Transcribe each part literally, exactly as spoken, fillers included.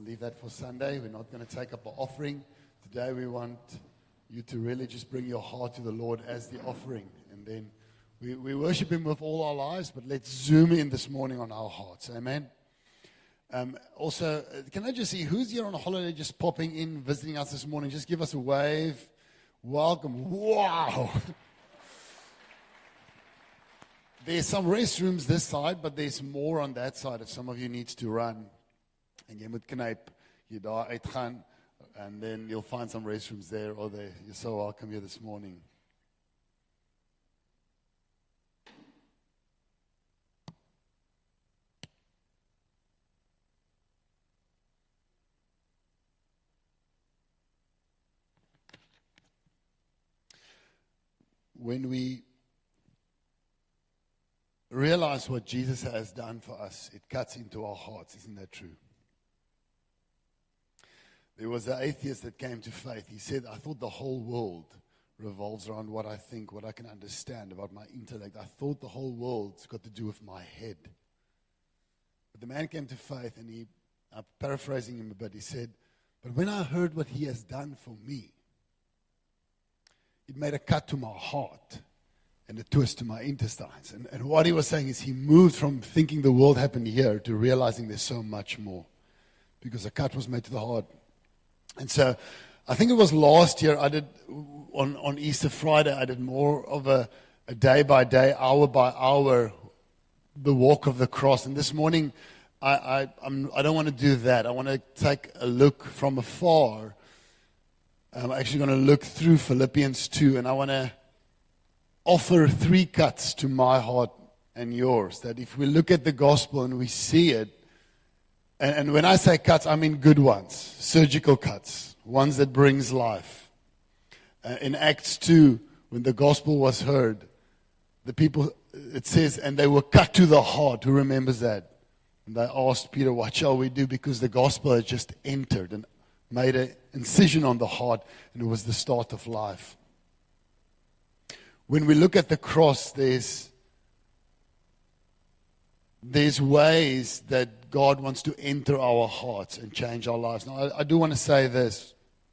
leave that for Sunday. We're not going to take up an offering. Today we want you to really just bring your heart to the Lord as the offering. And then we, we worship Him with all our lives, but let's zoom in this morning on our hearts. Amen. Um, also, can I just see who's here on a holiday just popping in, visiting us this morning? Just give us a wave. Welcome. Wow. There's some restrooms this side, but there's more on that side if some of you needs to run. And jy moet knyp, jy daar uitgaan, and then you'll find some restrooms there or there. You're so welcome here this morning. When we realize what Jesus has done for us, it cuts into our hearts. Isn't that true? There was an atheist that came to faith. He said, I thought the whole world revolves around what I think, what I can understand about my intellect. I thought the whole world's got to do with my head. But the man came to faith, and he, I'm paraphrasing him a bit, he said, but when I heard what he has done for me, it made a cut to my heart and a twist to my intestines. And, and what he was saying is he moved from thinking the world happened here to realizing there's so much more, because a cut was made to the heart. And so I think it was last year I did, on, on Easter Friday, I did more of a, a day by day, hour by hour, the walk of the cross. And this morning, I, I, I'm, I don't want to do that. I want to take a look from afar. I'm actually going to look through Philippians two, and I want to offer three cuts to my heart and yours. That if we look at the gospel and we see it, and, and when I say cuts, I mean good ones, surgical cuts, ones that brings life. Uh, in Acts two, when the gospel was heard, the people, it says, and they were cut to the heart. Who remembers that? And they asked Peter, what shall we do? Because the gospel had just entered and made an incision on the heart, and it was the start of life. When we look at the cross, there's, there's ways that God wants to enter our hearts and change our lives. Now, I, I do want to say this.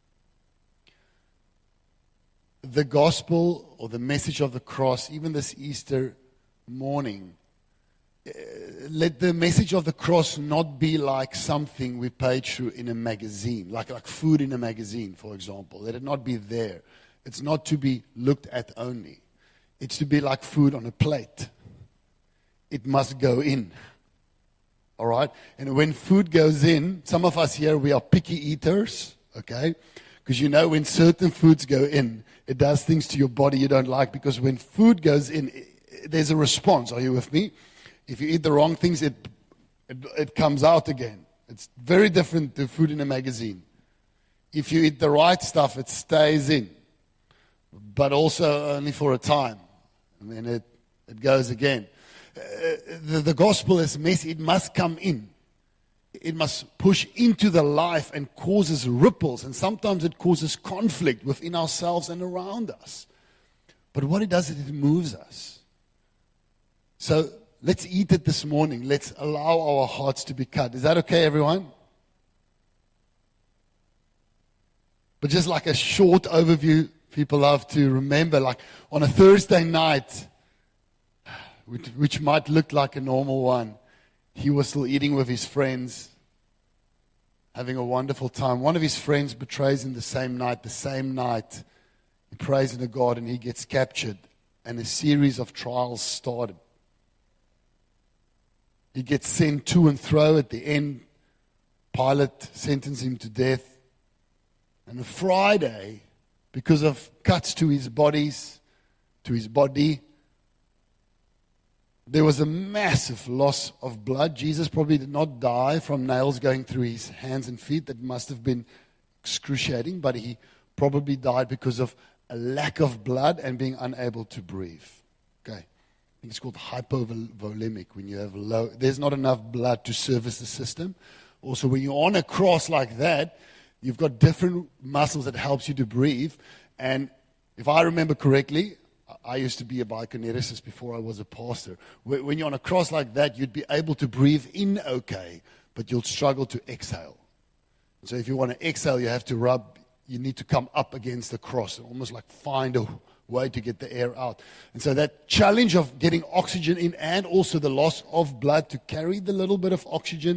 The gospel or the message of the cross, even this Easter morning, let the message of the cross not be like something we page through in a magazine, like, like food in a magazine, for example. Let it not be there. It's not to be looked at only. It's to be like food on a plate. It must go in. All right? And when food goes in, some of us here, we are picky eaters, okay? Because you know when certain foods go in, it does things to your body you don't like, because when food goes in, there's a response. Are you with me? If you eat the wrong things, it, it it comes out again. It's very different to food in a magazine. If you eat the right stuff, it stays in, but also only for a time. And then it, it goes again. Uh, the, the gospel is messy. It must come in. It must push into the life and causes ripples. And sometimes it causes conflict within ourselves and around us. But what it does is it moves us. So let's eat it this morning. Let's allow our hearts to be cut. Is that okay, everyone? But just like a short overview, people love to remember, like on a Thursday night, which, which might look like a normal one, he was still eating with his friends, having a wonderful time. One of his friends betrays him the same night. The same night, he prays in the garden, he gets captured, and a series of trials started. He gets sent to and fro. At the end, Pilate sentenced him to death. And on Friday, because of cuts to his bodies, to his body, there was a massive loss of blood. Jesus probably did not die from nails going through his hands and feet. That must have been excruciating, but he probably died because of a lack of blood and being unable to breathe. Okay. I think it's called hypovolemic, when you have low, there's not enough blood to service the system. Also, when you're on a cross like that, you've got different muscles that helps you to breathe. And if I remember correctly, I used to be a biokineticist before I was a pastor. When you're on a cross like that, you'd be able to breathe in okay, but you'll struggle to exhale. So if you want to exhale, you have to rub, you need to come up against the cross and almost like find a way to get the air out. And so that challenge of getting oxygen in and also the loss of blood to carry the little bit of oxygen,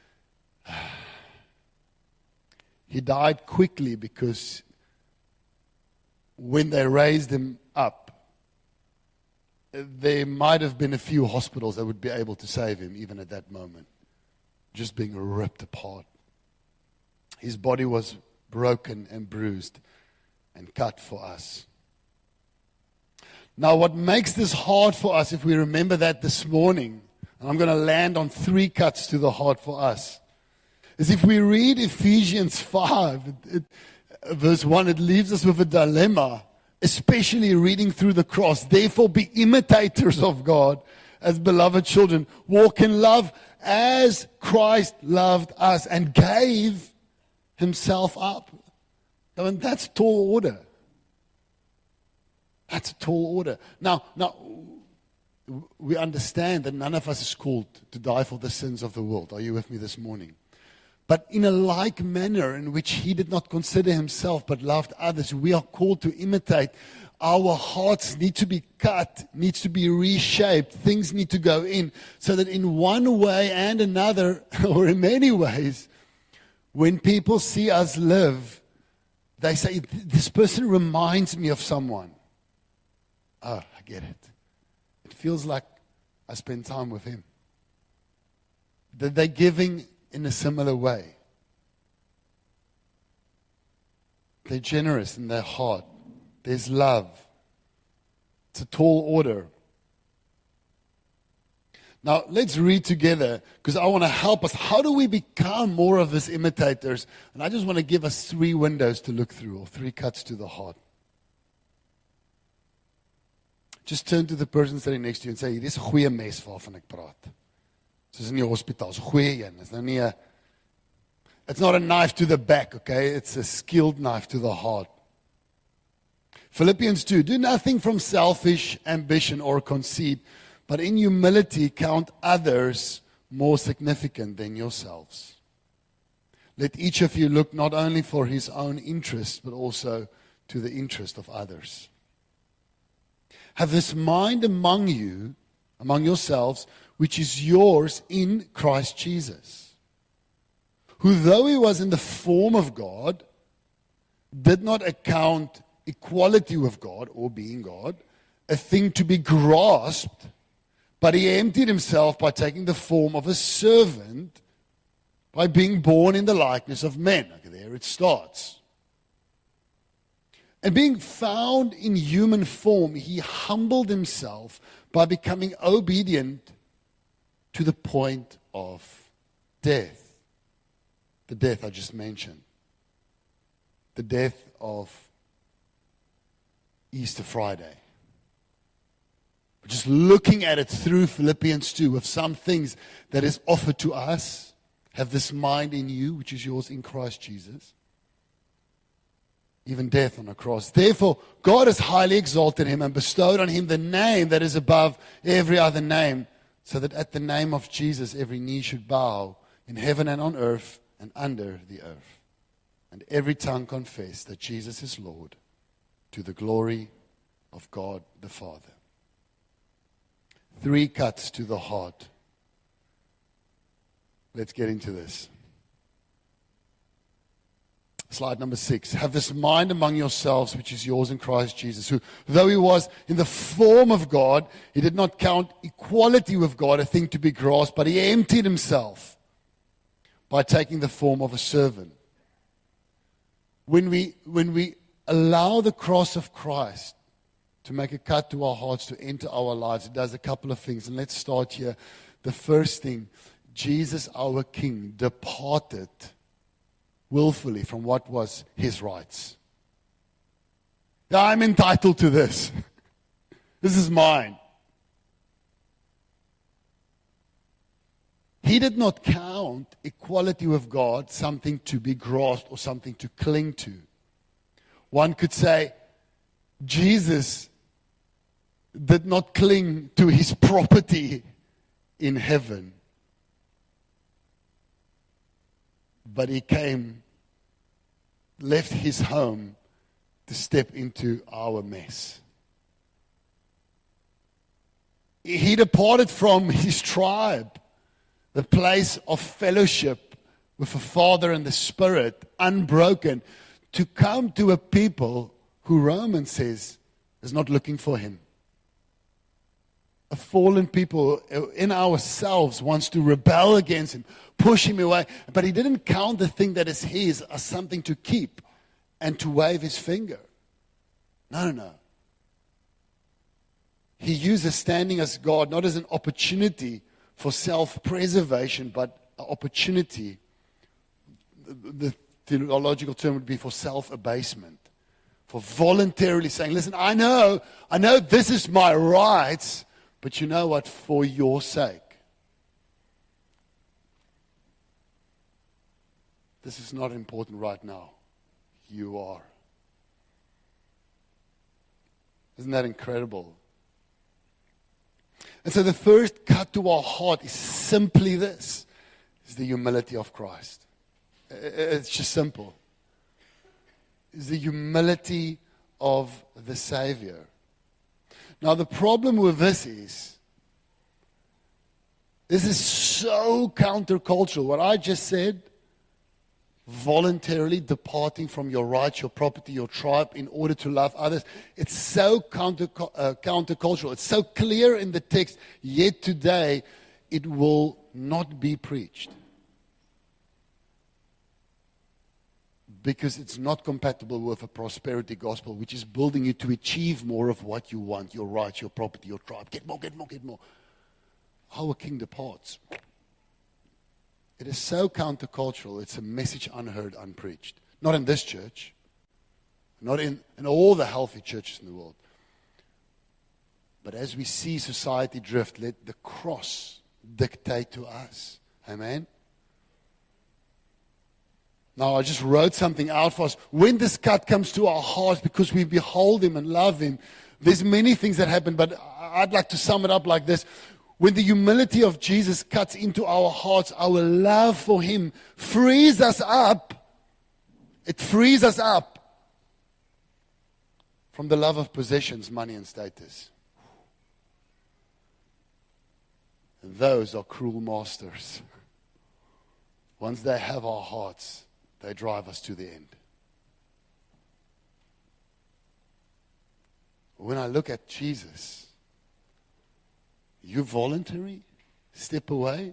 he died quickly because when they raised him up, there might have been a few hospitals that would be able to save him even at that moment, just being ripped apart. His body was broken and bruised and cut for us. Now, what makes this hard for us, if we remember that this morning, and I'm going to land on three cuts to the heart for us, is if we read Ephesians five, it, it, verse one, it leaves us with a dilemma, especially reading through the cross. Therefore, be imitators of God as beloved children. Walk in love as Christ loved us and gave himself up. I mean, that's tall order. That's a tall order. Now, now, we understand that none of us is called to die for the sins of the world. Are you with me this morning? But in a like manner in which he did not consider himself but loved others, we are called to imitate. Our hearts need to be cut, needs to be reshaped. Things need to go in so that in one way and another, or in many ways, when people see us live, they say, this person reminds me of someone. Oh, I get it. It feels like I spend time with him. That they're giving in a similar way. They're generous in their heart. There's love. It's a tall order. Now, let's read together, because I want to help us. How do we become more of his imitators? And I just want to give us three windows to look through, or three cuts to the heart. Just turn to the person sitting next to you and say, "Hierdie is 'n goeie mes waarvan ek praat." Soos in die hospitaal, 'n goeie een. It's, nou nie a, it's not a knife to the back, okay? It's a skilled knife to the heart. Philippians two, do nothing from selfish ambition or conceit, but in humility count others more significant than yourselves. Let each of you look not only for his own interest, but also to the interest of others. Have this mind among you, among yourselves, which is yours in Christ Jesus, who though he was in the form of God, did not account equality with God, or being God, a thing to be grasped, but he emptied himself by taking the form of a servant, by being born in the likeness of men. Okay, there it starts. And being found in human form, he humbled himself by becoming obedient to the point of death. The death I just mentioned. The death of Easter Friday. Just looking at it through Philippians two, of some things that is offered to us. Have this mind in you, which is yours in Christ Jesus. Even death on a cross. Therefore, God has highly exalted him and bestowed on him the name that is above every other name, so that at the name of Jesus every knee should bow in heaven and on earth and under the earth, and every tongue confess that Jesus is Lord, to the glory of God the Father. Three cuts to the heart. Let's get into this. Slide number six. Have this mind among yourselves, which is yours in Christ Jesus, who, though he was in the form of God, he did not count equality with God a thing to be grasped, but he emptied himself by taking the form of a servant. When we, when we allow the cross of Christ to make a cut to our hearts, to enter our lives, it does a couple of things. And let's start here. The first thing, Jesus, our King, departed willfully from what was his rights. Yeah, I'm entitled to this. This is mine. He did not count equality with God something to be grasped or something to cling to. One could say, Jesus did not cling to his property in heaven, but he came left his home to step into our mess. He departed from his tribe, the place of fellowship with the Father and the Spirit, unbroken, to come to a people who Romans says is not looking for him. A fallen people in ourselves wants to rebel against him, push him away. But he didn't count the thing that is his as something to keep and to wave his finger. No, no, no. He uses standing as God not as an opportunity for self-preservation, but an opportunity, the theological term would be for self-abasement. For voluntarily saying, listen, I know, I know this is my rights, but you know what? For your sake. This is not important right now. You are. Isn't that incredible? And so the first cut to our heart is simply this. Is the humility of Christ. It's just simple. Is the humility of the Savior. Now the problem with this is, this is so countercultural. What I just said, voluntarily departing from your rights, your property, your tribe in order to love others. It's so counter, uh, countercultural. It's so clear in the text, yet today it will not be preached. Because it's not compatible with a prosperity gospel, which is building you to achieve more of what you want, your rights, your property, your tribe. Get more, get more, get more. Our king departs. It is so countercultural, it's a message unheard, unpreached. Not in this church. Not in, in all the healthy churches in the world. But as we see society drift, let the cross dictate to us. Amen? Now, I just wrote something out for us. When this cut comes to our hearts because we behold Him and love Him, there's many things that happen, but I'd like to sum it up like this. When the humility of Jesus cuts into our hearts, our love for Him frees us up. It frees us up from the love of possessions, money, and status. And those are cruel masters. Once they have our hearts, they drive us to the end. When I look at Jesus, you voluntary, step away,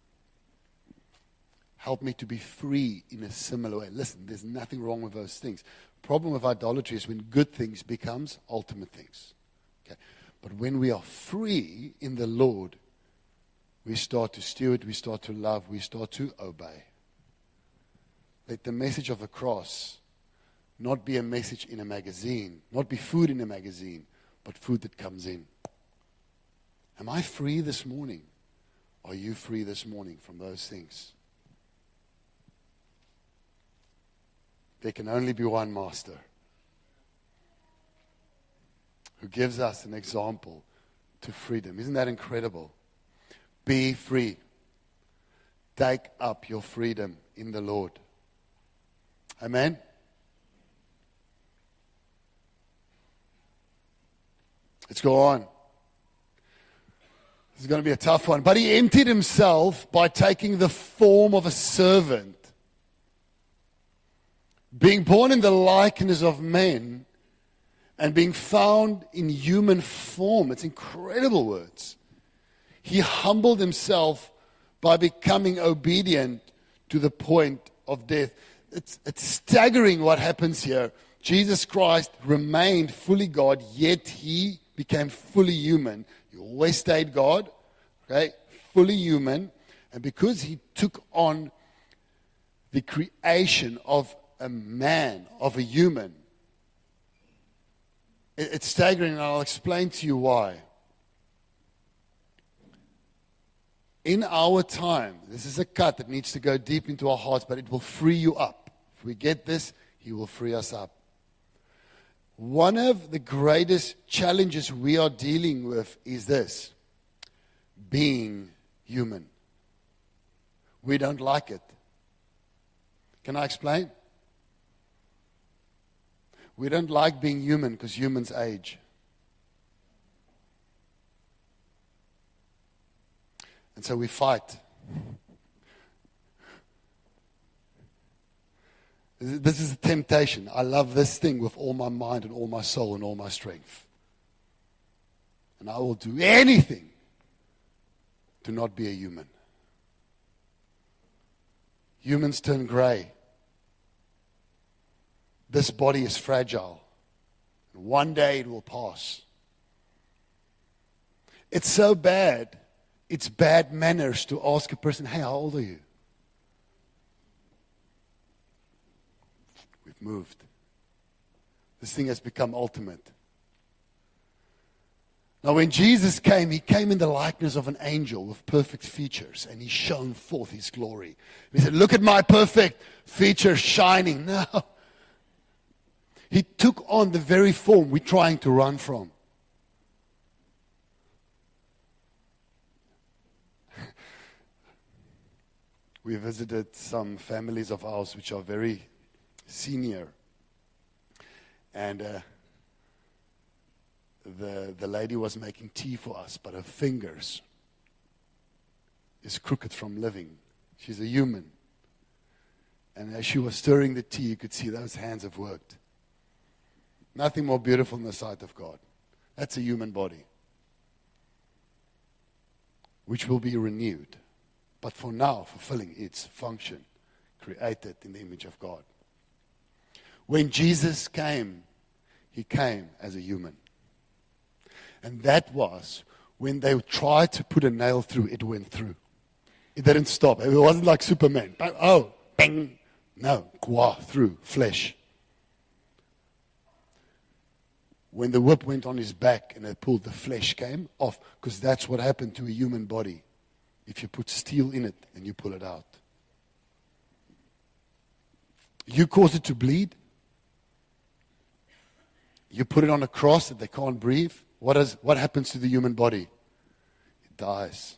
help me to be free in a similar way. Listen, there's nothing wrong with those things. Problem with idolatry is when good things becomes ultimate things. Okay? But when we are free in the Lord, we start to steward, we start to love, we start to obey. Let the message of the cross not be a message in a magazine, not be food in a magazine, but food that comes in. Am I free this morning? Are you free this morning from those things? There can only be one master who gives us an example to freedom. Isn't that incredible? Be free. Take up your freedom in the Lord. Amen? Let's go on. This is going to be a tough one. But He emptied Himself by taking the form of a servant. Being born in the likeness of men and being found in human form. It's incredible words. He humbled Himself by becoming obedient to the point of death. It's, it's staggering what happens here. Jesus Christ remained fully God, yet He became fully human. He always stayed God, okay, fully human. And because He took on the creation of a man, of a human, it, it's staggering, and I'll explain to you why. In our time, this is a cut that needs to go deep into our hearts, but it will free you up. If we get this, He will free us up. One of the greatest challenges we are dealing with is this: being human. We don't like it. Can I explain? We don't like being human because humans age. And so we fight. This is a temptation. I love this thing with all my mind and all my soul and all my strength. And I will do anything to not be a human. Humans turn gray. This body is fragile. And one day it will pass. It's so bad. It's bad manners to ask a person, hey, how old are you? We've moved. This thing has become ultimate. Now, when Jesus came, he came in the likeness of an angel with perfect features, and he shone forth his glory. He said, look at my perfect features shining. No. He took on the very form we're trying to run from. We visited some families of ours which are very senior. And uh, the, the lady was making tea for us, but her fingers is crooked from living. She's a human. And as she was stirring the tea, you could see those hands have worked. Nothing more beautiful in the sight of God. That's a human body, which will be renewed, but for now, fulfilling its function, created in the image of God. When Jesus came, he came as a human. And that was when they tried to put a nail through, it went through. It didn't stop. It wasn't like Superman. Oh, bang. No, qua, through, flesh. When the whip went on his back and it pulled, the flesh came off, because that's what happened to a human body if you put steel in it and you pull it out. You cause it to bleed. You put it on a cross that they can't breathe. What is, what happens to the human body? It dies.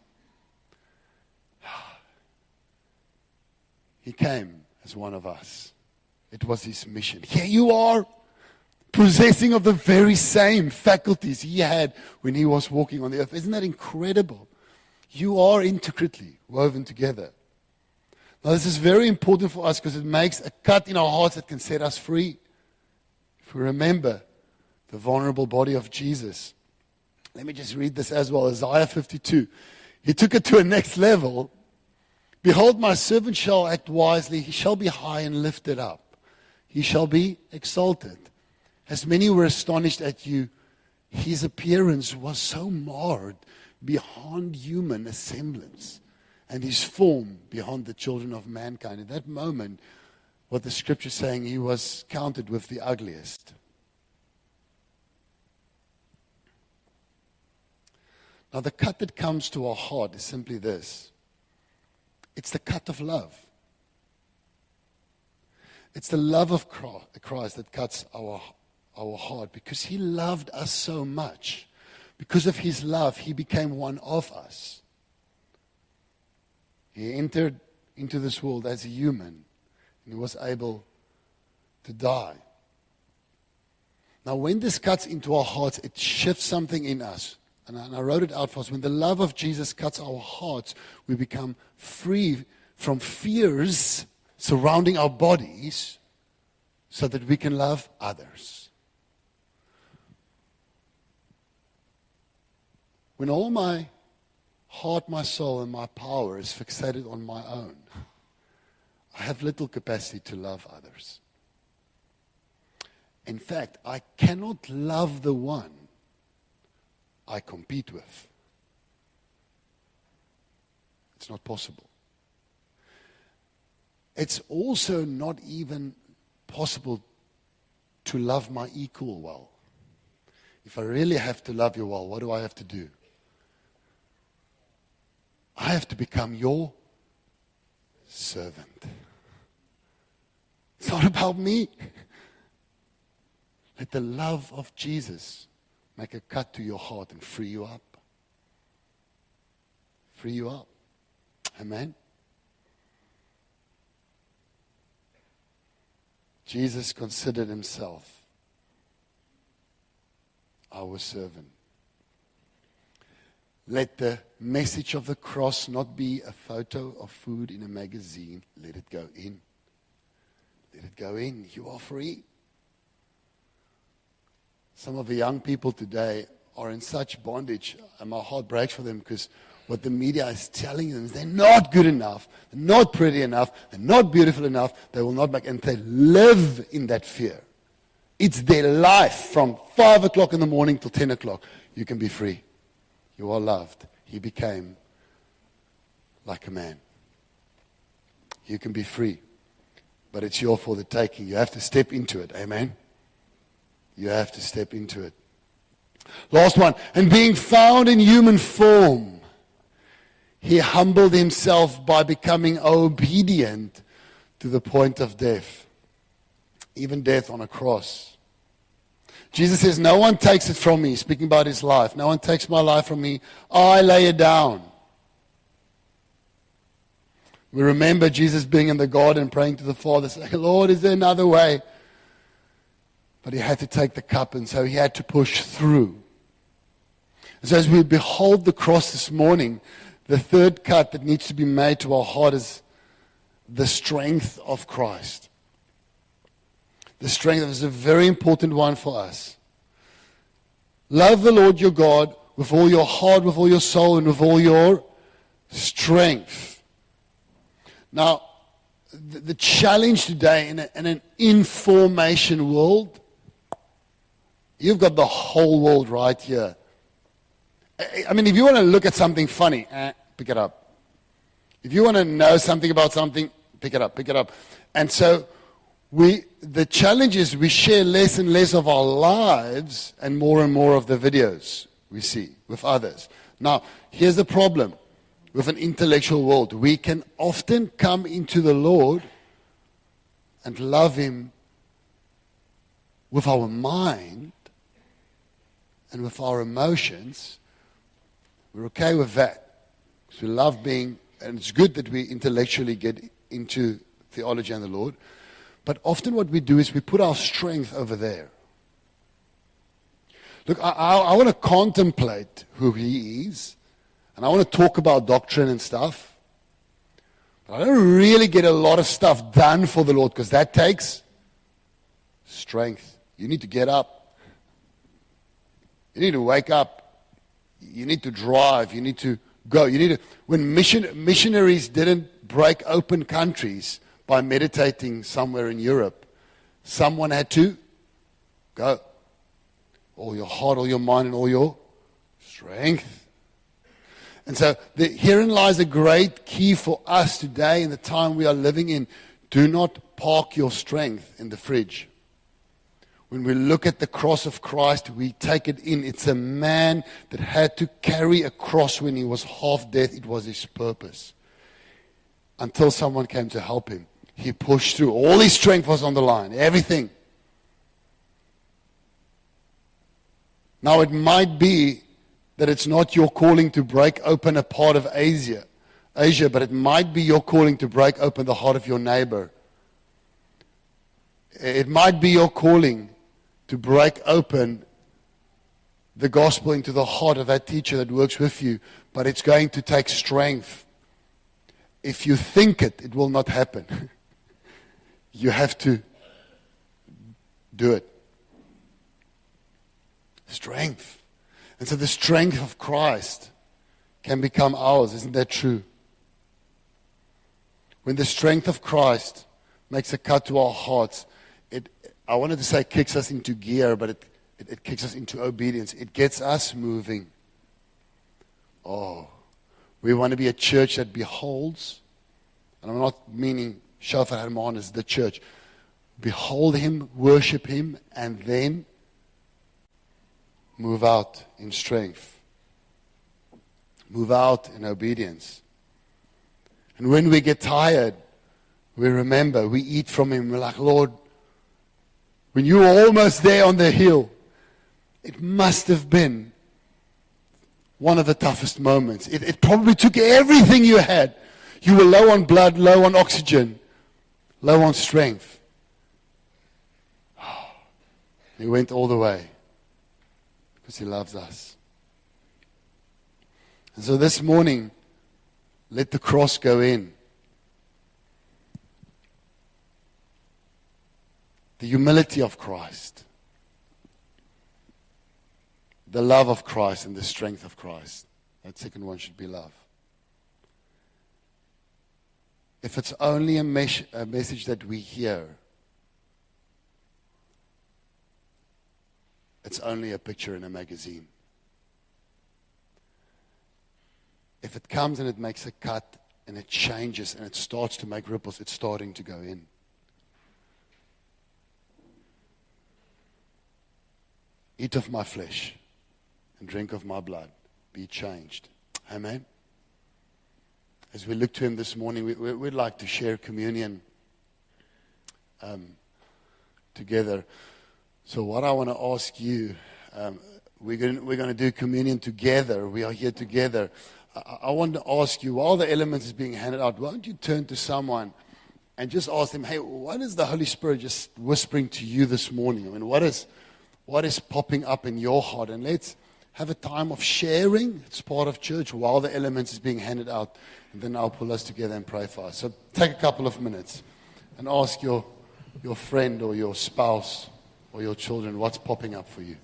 He came as one of us. It was his mission. Here you are, possessing of the very same faculties he had when he was walking on the earth. Isn't that incredible? You are intricately woven together. Now, this is very important for us because it makes a cut in our hearts that can set us free. If we remember the vulnerable body of Jesus. Let me just read this as well. Isaiah fifty-two. He took it to a next level. Behold, my servant shall act wisely. He shall be high and lifted up. He shall be exalted. As many were astonished at you, his appearance was so marred beyond human semblance, and his form beyond the children of mankind. At that moment, what the scripture is saying, he was counted with the ugliest. Now, the cut that comes to our heart is simply this. It's the cut of love. It's the love of Christ that cuts our, our heart, because he loved us so much. Because of his love, he became one of us. He entered into this world as a human, and he was able to die. Now, when this cuts into our hearts, it shifts something in us. And I, and I wrote it out for us. When the love of Jesus cuts our hearts, we become free from fears surrounding our bodies so that we can love others. When all my heart, my soul, and my power is fixated on my own, I have little capacity to love others. In fact, I cannot love the one I compete with. It's not possible. It's also not even possible to love my equal well. If I really have to love you well, what do I have to do? I have to become your servant. It's not about me. Let the love of Jesus make a cut to your heart and free you up. Free you up. Amen. Jesus considered himself our servant. Let the message of the cross not be a photo of food in a magazine. Let it go in. Let it go in. You are free. Some of the young people today are in such bondage, and my heart breaks for them because what the media is telling them is they're not good enough, they're not pretty enough, they're not beautiful enough, they will not make, and they live in that fear. It's their life from five o'clock in the morning till ten o'clock. You can be free. You are loved. He became like a man. You can be free, but it's yours for the taking. You have to step into it. Amen? You have to step into it. Last one. And being found in human form, he humbled himself by becoming obedient to the point of death, even death on a cross. Jesus says, no one takes it from me, speaking about his life. No one takes my life from me. I lay it down. We remember Jesus being in the garden praying to the Father, saying, Lord, is there another way? But he had to take the cup, and so he had to push through. And so as we behold the cross this morning, the third cut that needs to be made to our heart is the strength of Christ. The strength is a very important one for us. Love the Lord your God with all your heart, with all your soul, and with all your strength. Now, the, the challenge today in, a, in an information world, you've got the whole world right here. I, I mean, if you want to look at something funny, eh, pick it up. If you want to know something about something, pick it up, pick it up. And so, We, the challenge is we share less and less of our lives and more and more of the videos we see with others. Now, here's the problem with an intellectual world. We can often come into the Lord and love him with our mind and with our emotions. We're okay with that because we love being, and it's good that we intellectually get into theology and the Lord. But often what we do is we put our strength over there. Look, I, I, I want to contemplate who he is, and I want to talk about doctrine and stuff. But I don't really get a lot of stuff done for the Lord because that takes strength. You need to get up. You need to wake up. You need to drive. You need to go. You need to. When mission, missionaries didn't break open countries by meditating somewhere in Europe, someone had to go. All your heart, all your mind, and all your strength. And so the, herein lies a great key for us today in the time we are living in. Do not park your strength in the fridge. When we look at the cross of Christ, we take it in. It's a man that had to carry a cross when he was half dead. It was his purpose. Until someone came to help him. He pushed through. All his strength was on the line. Everything. Now it might be that it's not your calling to break open a part of Asia, Asia, but it might be your calling to break open the heart of your neighbor. It might be your calling to break open the gospel into the heart of that teacher that works with you, but it's going to take strength. If you think it, it will not happen. You have to do it. Strength. And so the strength of Christ can become ours. Isn't that true? When the strength of Christ makes a cut to our hearts, it, I wanted to say kicks us into gear, but it, it, it kicks us into obedience. It gets us moving. Oh, we want to be a church that beholds, and I'm not meaning Shofar Herman is the church. Behold him, worship him, and then move out in strength. Move out in obedience. And when we get tired, we remember, we eat from him. We're like, Lord, when you were almost there on the hill, it must have been one of the toughest moments. It, it probably took everything you had. You were low on blood, low on oxygen, low on strength. You went all the way. because He loves us. And so this morning, let the cross go in. The humility of Christ. The love of Christ and the strength of Christ. That second one should be love. If it's only a, mes- a message that we hear, it's only a picture in a magazine. If it comes and it makes a cut and it changes and it starts to make ripples, it's starting to go in. Eat of my flesh and drink of my blood. Be changed. Amen. As we look to Him this morning, we, we, we'd like to share communion um, together. So what I want to ask you, um, we're going we're going to do communion together. We are here together. I, I want to ask you, while the elements is being handed out, why don't you turn to someone and just ask them, hey, what is the Holy Spirit just whispering to you this morning? I mean, what is what is popping up in your heart? And let's have a time of sharing. It's part of church while the elements is being handed out. And then I'll pull us together and pray for us. So take a couple of minutes and ask your your friend or your spouse or your children what's popping up for you.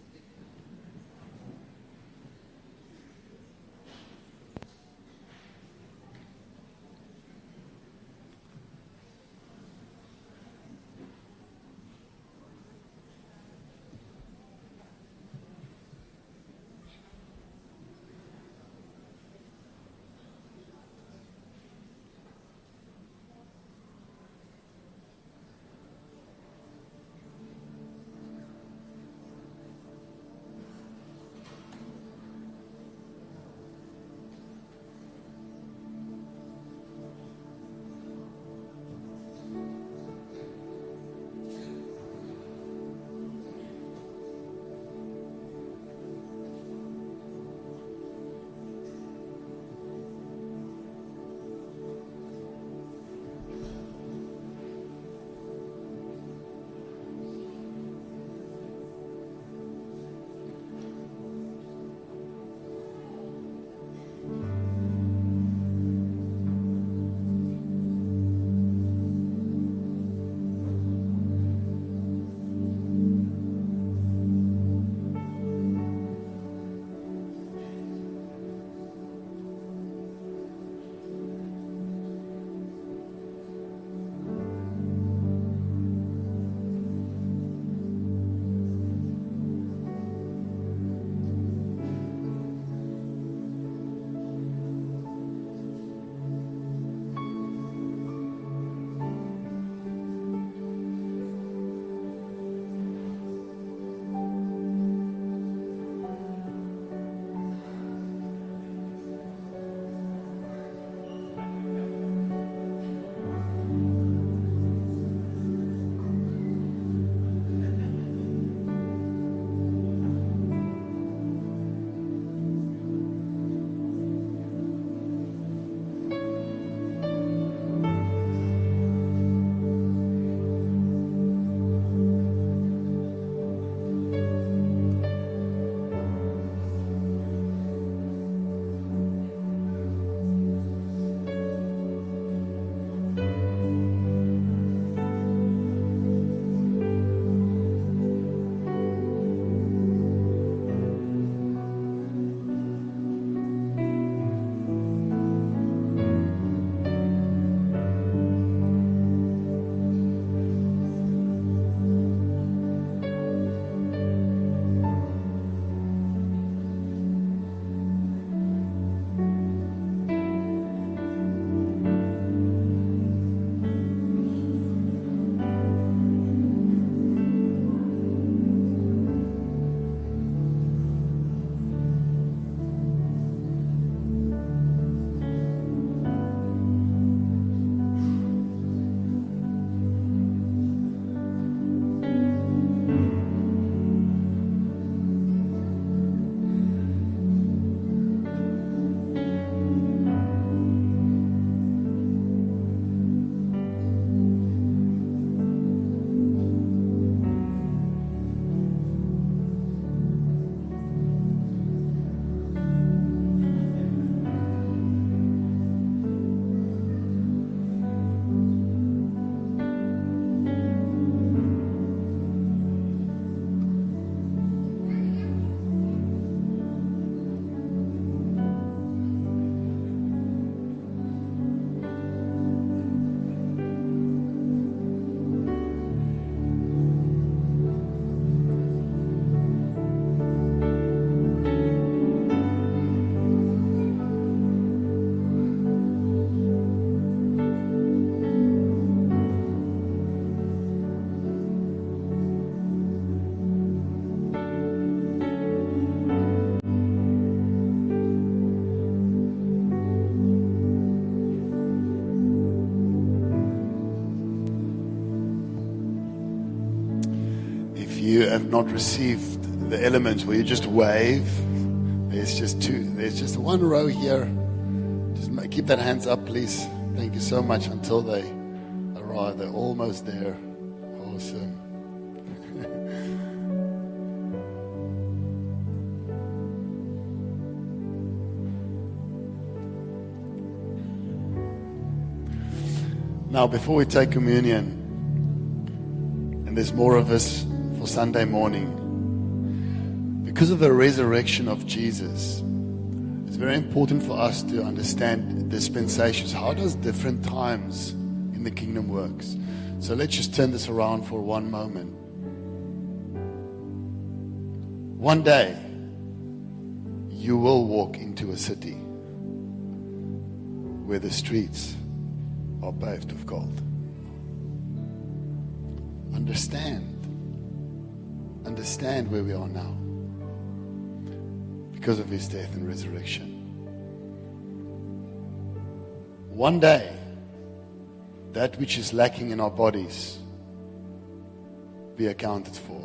you have not received the elements, will you just wave? There's just two. There's just one row here. Just ma- keep that hands up, please. Thank you so much. Until they arrive, they're almost there. Awesome. Now, before we take communion, and there's more of us for Sunday morning, because of the resurrection of Jesus, it's very important for us to understand dispensations. How does different times in the kingdom works? So let's just turn this around for one moment. One day, you will walk into a city where the streets are paved with gold. Understand. Understand where we are now because of his death and resurrection. One day, that which is lacking in our bodies be accounted for.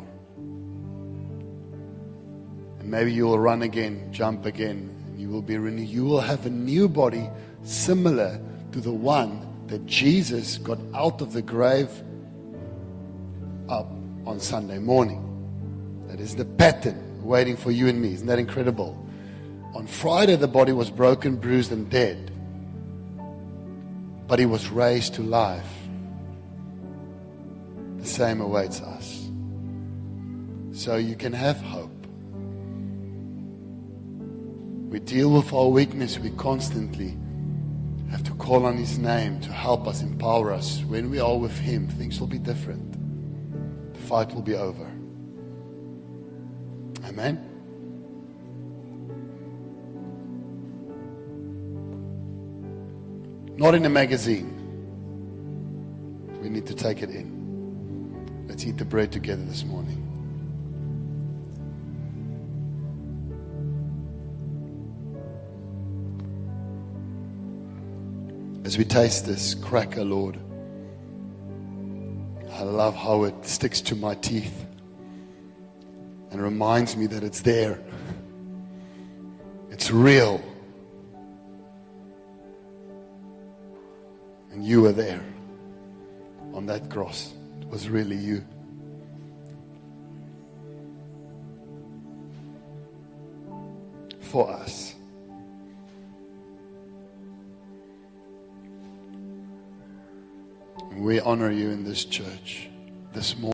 And maybe you will run again, jump again, and you will be renewed. You will have a new body similar to the one that Jesus got out of the grave up on Sunday morning. That is the pattern waiting for you and me. Isn't that incredible? On Friday, the body was broken, bruised, and dead. But he was raised to life. The same awaits us. So you can have hope. We deal with our weakness. We constantly have to call on his name to help us, empower us. When we are with him, things will be different. The fight will be over. Amen. Not in a magazine. We need to take it in. Let's eat the bread together this morning. As we taste this cracker, Lord, I love how it sticks to my teeth and reminds me that it's there. It's real. And you were there on that cross. It was really you. For us. We honor you in this church this morning.